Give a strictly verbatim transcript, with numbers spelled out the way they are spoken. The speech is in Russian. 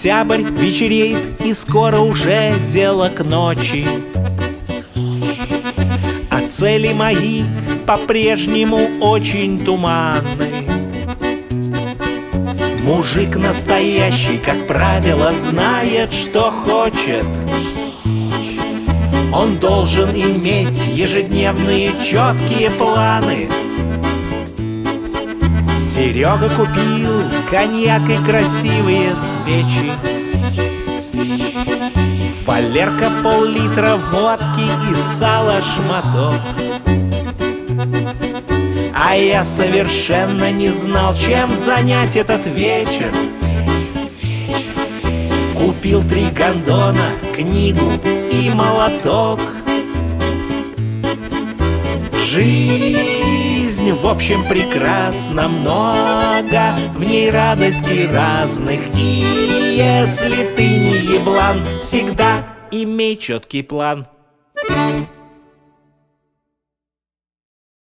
Октябрь вечереет, и скоро уже дело к ночи. А цели мои по-прежнему очень туманны. Мужик настоящий, как правило, знает, что хочет. Он должен иметь ежедневные четкие планы. Серега купил коньяк и красивые свечи, фалерка пол-литра водки и сало шматок. А я совершенно не знал, чем занять этот вечер. Купил три гондона, книгу и молоток. Жизнь, в общем, прекрасна, много в ней радостей разных. И если ты не еблан, всегда имей четкий план.